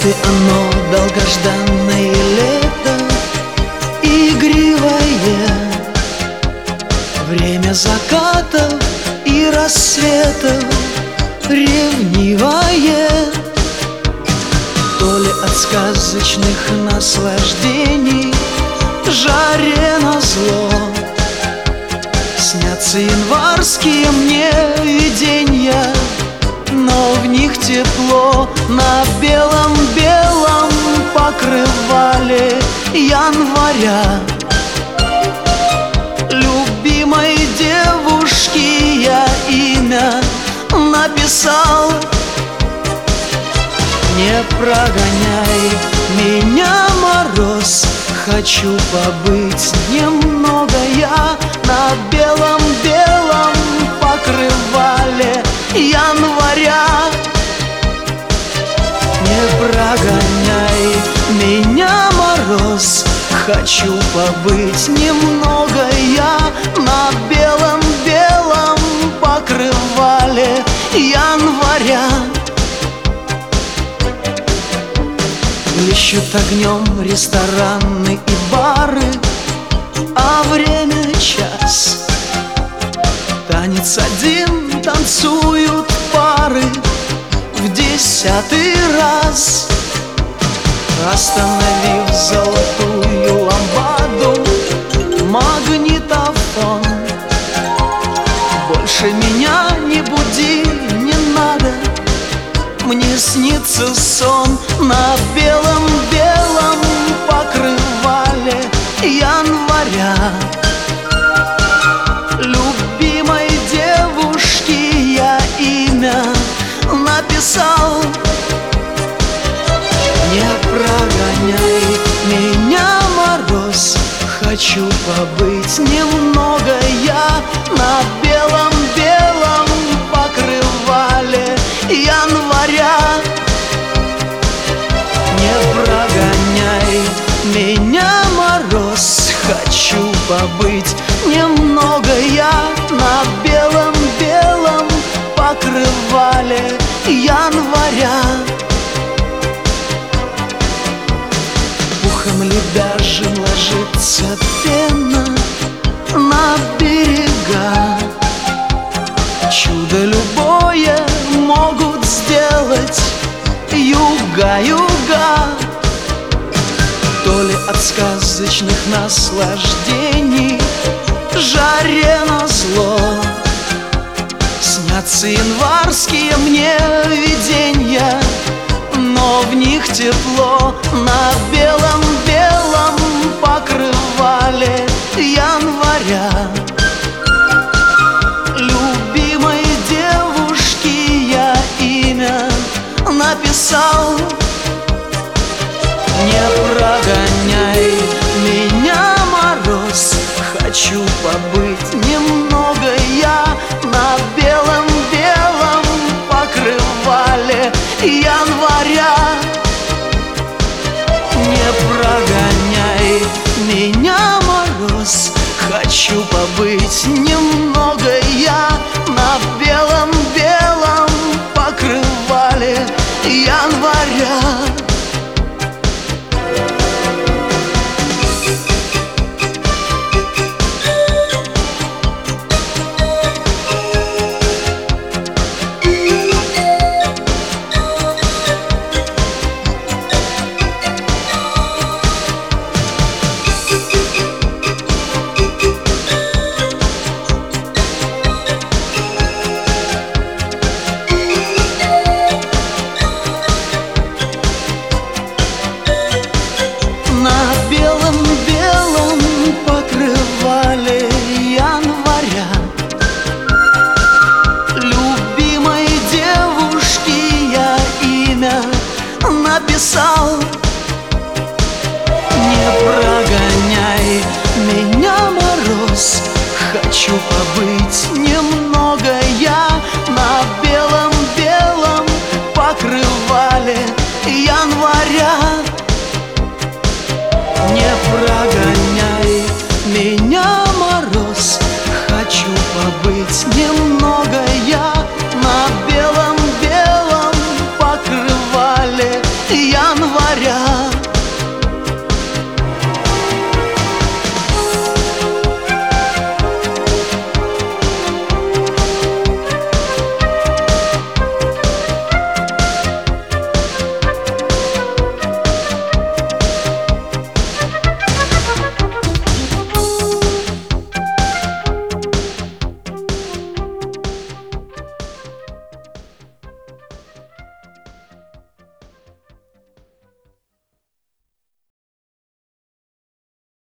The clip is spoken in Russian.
ты оно, долгожданное лето, игривое, время закатов и рассветов, ревнивое. То ли от сказочных наслаждений жаре назло снятся январские мне виденья, но в них тепло на белом-белом покрывале января. Любимой девушке я имя написал. Не прогоняй меня, мороз, хочу побыть немного я на белом-белом покрывале января. Не прогоняй меня, мороз, хочу побыть немного я на белом-белом покрывале января. Блещут огнем рестораны и бары, а время час. Танец один танцуют пары в 10-й раз. Остановив золотую лампаду, магнитофон, больше меня не буди, не надо. Мне снится сон на белом-белом покрывале января. Любимой девушке я имя написал. Не прогоняй меня, мороз, хочу побыть немного я на белом-белом покрывале января. Не прогоняй меня, мороз, хочу побыть немного я на белом-белом покрывале января. Пухом лебяжьим ложится пена на берега. Чудо любое могут сделать юга-юга. То ли от сказочных наслаждений жаре назло снятся январские мне виденья, но в них тепло на белом-белом покрывале января. Любимой девушке я имя написал. Не прогоняй меня, мороз, хочу побыть немного я на белом-белом покрывале января. Не прогоняй меня, мороз, хочу побыть немного я на белом-белом